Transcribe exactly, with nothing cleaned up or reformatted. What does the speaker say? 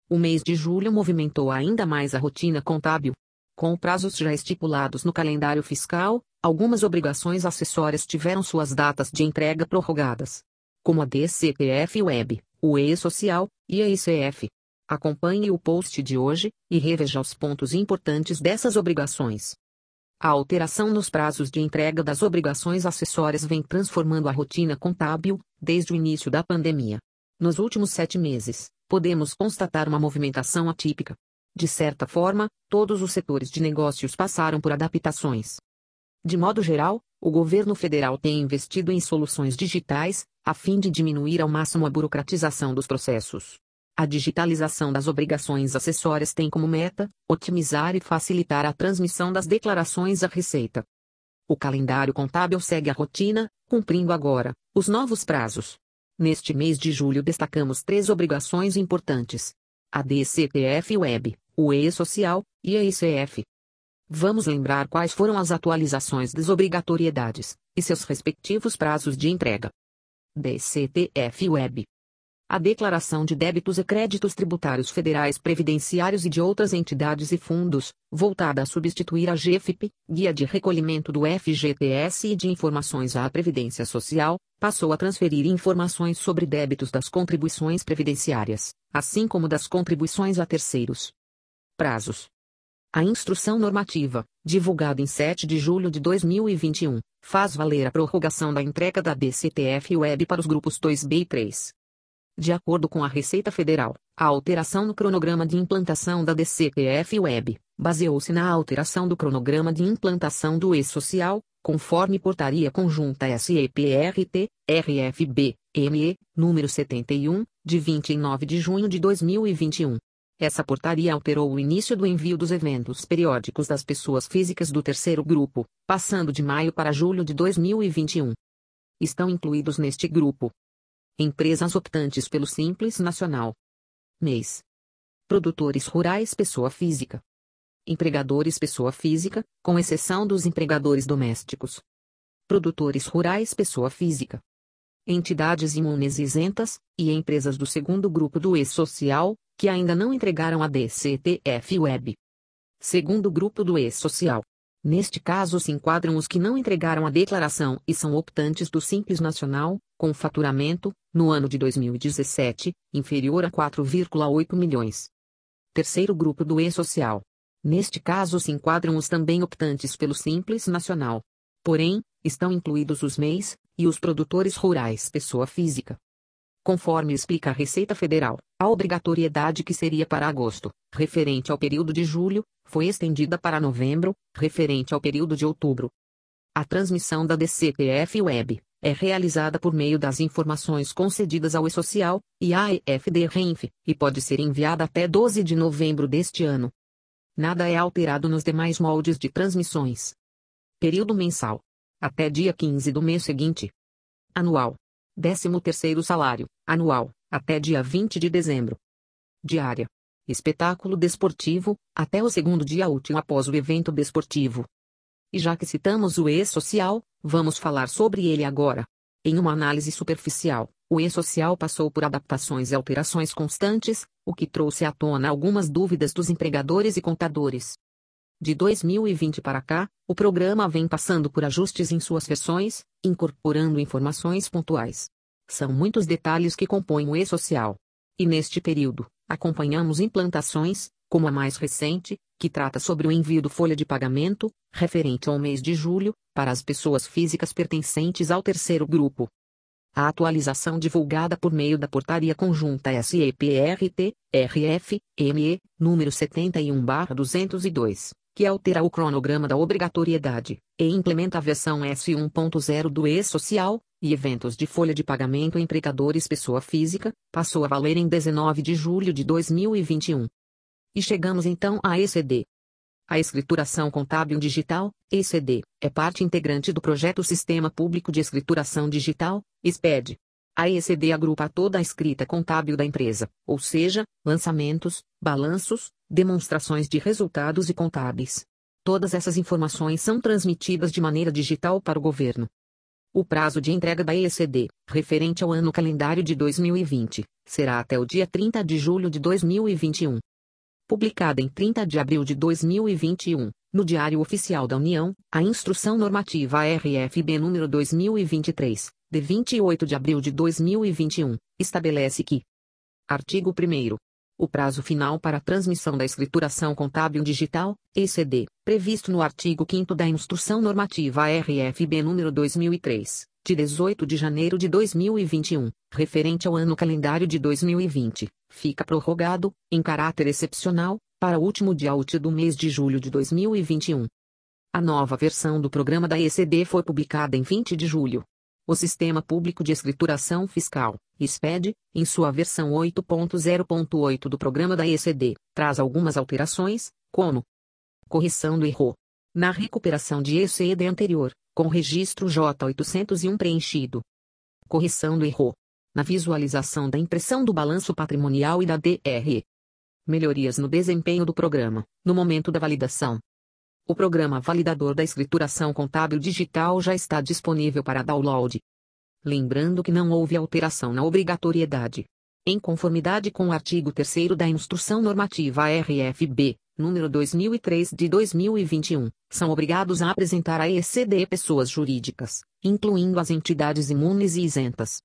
O mês de julho movimentou ainda mais a rotina contábil. Com prazos já estipulados no calendário fiscal, algumas obrigações acessórias tiveram suas datas de entrega prorrogadas, como a D C P F Web, o E-Social e a I C F. Acompanhe o post de hoje e reveja os pontos importantes dessas obrigações. A alteração nos prazos de entrega das obrigações acessórias vem transformando a rotina contábil desde o início da pandemia. Nos últimos sete meses, podemos constatar uma movimentação atípica. De certa forma, todos os setores de negócios passaram por adaptações. De modo geral, o governo federal tem investido em soluções digitais, a fim de diminuir ao máximo a burocratização dos processos. A digitalização das obrigações acessórias tem como meta otimizar e facilitar a transmissão das declarações à Receita. O calendário contábil segue a rotina, cumprindo agora os novos prazos. Neste mês de julho destacamos três obrigações importantes: a D C P F Web, o E-Social e a I C F. Vamos lembrar quais foram as atualizações das obrigatoriedades e seus respectivos prazos de entrega. D C P F Web. A declaração de débitos e créditos tributários federais, previdenciários e de outras entidades e fundos, voltada a substituir a G F I P, Guia de Recolhimento do F G T S e de Informações à Previdência Social, passou a transferir informações sobre débitos das contribuições previdenciárias, assim como das contribuições a terceiros. Prazos. A Instrução Normativa, divulgada em sete de julho de dois mil e vinte e um, faz valer a prorrogação da entrega da D C P F Web para os grupos dois B e três. De acordo com a Receita Federal, a alteração no cronograma de implantação da D C P F Web baseou-se na alteração do cronograma de implantação do E-Social, conforme Portaria Conjunta S E P R T, R F B, M E, número setenta e um, de vinte e nove de junho de dois mil e vinte e um. Essa portaria alterou o início do envio dos eventos periódicos das pessoas físicas do terceiro grupo, passando de maio para julho de dois mil e vinte e um. Estão incluídos neste grupo: empresas optantes pelo Simples Nacional. M E S. Produtores rurais pessoa física. Empregadores pessoa física, com exceção dos empregadores domésticos. Produtores rurais pessoa física. Entidades imunes isentas, e empresas do segundo grupo do E-Social, que ainda não entregaram a D C P F Web. Segundo grupo do E-Social. Neste caso se enquadram os que não entregaram a declaração e são optantes do Simples Nacional, com faturamento, no ano de dois mil e dezessete, inferior a quatro vírgula oito milhões. Terceiro grupo do E-Social. Neste caso se enquadram os também optantes pelo Simples Nacional. Porém, estão incluídos os M E S, e os produtores rurais pessoa física. Conforme explica a Receita Federal, a obrigatoriedade que seria para agosto, referente ao período de julho, foi estendida para novembro, referente ao período de outubro. A transmissão da D C P F Web é realizada por meio das informações concedidas ao E-Social e à E F D Renf, e pode ser enviada até doze de novembro deste ano. Nada é alterado nos demais moldes de transmissões. Período mensal: até dia quinze do mês seguinte. Anual: décimo terceiro salário anual, até dia vinte de dezembro. Diária: espetáculo desportivo, até o segundo dia útil após o evento desportivo. E já que citamos o E-Social, vamos falar sobre ele agora. Em uma análise superficial, o E-Social passou por adaptações e alterações constantes, o que trouxe à tona algumas dúvidas dos empregadores e contadores. De dois mil e vinte para cá, o programa vem passando por ajustes em suas versões, incorporando informações pontuais. São muitos detalhes que compõem o E-Social. E neste período, acompanhamos implantações, como a mais recente, que trata sobre o envio do folha de pagamento, referente ao mês de julho, para as pessoas físicas pertencentes ao terceiro grupo. A atualização divulgada por meio da Portaria Conjunta S E P R T, R F, M E, número setenta e um barra duzentos e dois, que altera o cronograma da obrigatoriedade, e implementa a versão S um ponto zero do E-Social, e eventos de folha de pagamento empregadores pessoa física, passou a valer em dezenove de julho de dois mil e vinte e um. E chegamos então à E C D. A Escrituração Contábil Digital, E C D, é parte integrante do projeto Sistema Público de Escrituração Digital, S P E D. A E C D agrupa toda a escrita contábil da empresa, ou seja, lançamentos, balanços, demonstrações de resultados e contábeis. Todas essas informações são transmitidas de maneira digital para o governo. O prazo de entrega da E C D, referente ao ano calendário de dois mil e vinte, será até o dia trinta de julho de dois mil e vinte e um. Publicada em trinta de abril de dois mil e vinte e um, no Diário Oficial da União, a Instrução Normativa R F B número dois mil e vinte e três, de vinte e oito de abril de dois mil e vinte e um, estabelece que: artigo primeiro. O prazo final para a transmissão da escrituração contábil digital, E C D, previsto no artigo quinto da Instrução Normativa R F B número dois mil e três, de dezoito de janeiro de dois mil e vinte e um, referente ao ano calendário de dois mil e vinte, fica prorrogado, em caráter excepcional, para o último dia útil do mês de julho de dois mil e vinte e um. A nova versão do programa da E C D foi publicada em vinte de julho. O Sistema Público de Escrituração Fiscal, S P E D, em sua versão oito ponto zero ponto oito do programa da E C D, traz algumas alterações, como: correção do erro na recuperação de E C D anterior, com registro J oitocentos e um preenchido. Correção do erro na visualização da impressão do balanço patrimonial e da D R E. Melhorias no desempenho do programa, no momento da validação. O programa validador da escrituração contábil digital já está disponível para download. Lembrando que não houve alteração na obrigatoriedade. Em conformidade com o artigo terceiro da Instrução Normativa R F B, número dois mil e três de dois mil e vinte e um, são obrigados a apresentar a E C D pessoas jurídicas, incluindo as entidades imunes e isentas,